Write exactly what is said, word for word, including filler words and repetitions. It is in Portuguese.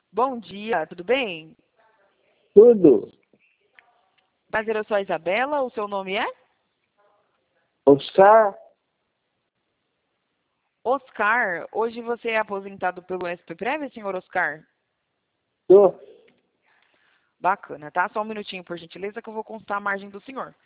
Bom dia, tudo bem? Tudo. Prazer, eu sou a Isabela, o seu nome é? Oscar? Oscar. Hoje você é aposentado pelo S P Prev, senhor Oscar? Tô. Bacana, tá? Só um minutinho, por gentileza, que eu vou consultar a margem do senhor.